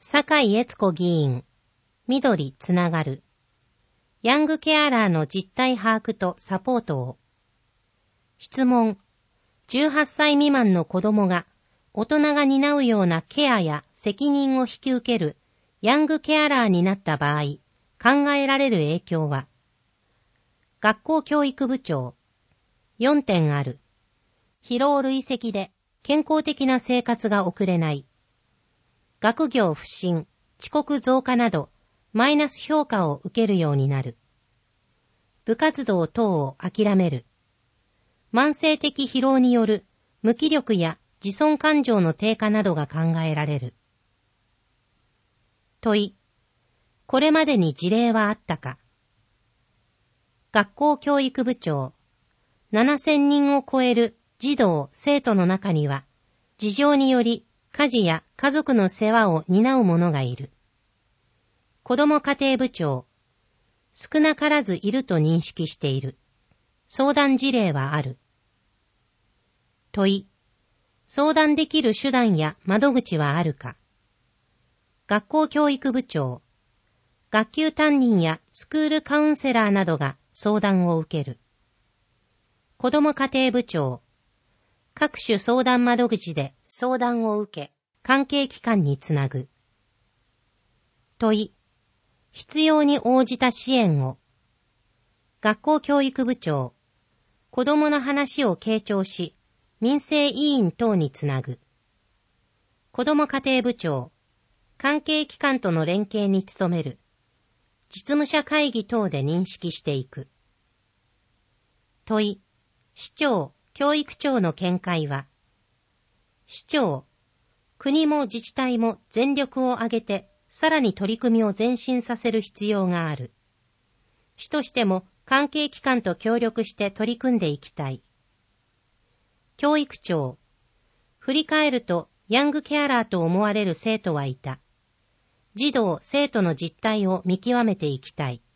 坂井悦子議員、緑つながる。ヤングケアラーの実態把握とサポートを。質問。18歳未満の子供が大人が担うようなケアや責任を引き受けるヤングケアラーになった場合、考えられる影響は。学校教育部長。4点ある。疲労累積で健康的な生活が送れない。学業不振、遅刻増加など、マイナス評価を受けるようになる。部活動等を諦める。慢性的疲労による無気力や自尊感情の低下などが考えられる。問い。これまでに事例はあったか。学校教育部長。7000人を超える児童・生徒の中には、事情により家事や家族の世話を担う者がいる。子ども家庭部長。少なからずいると認識している。相談事例はある。問い。相談できる手段や窓口はあるか。学校教育部長。学級担任やスクールカウンセラーなどが相談を受ける。子ども家庭部長。各種相談窓口で相談を受け、関係機関につなぐ。問い。必要に応じた支援を。学校教育部長。子どもの話を傾聴し、民生委員等につなぐ。子ども家庭部長。関係機関との連携に努める。実務者会議等で認識していく。問い。市長、教育長の見解は。市長。国も自治体も全力を挙げて、さらに取り組みを前進させる必要がある。市としても関係機関と協力して取り組んでいきたい。教育長。振り返るとヤングケアラーと思われる生徒はいた。児童・生徒の実態を見極めていきたい。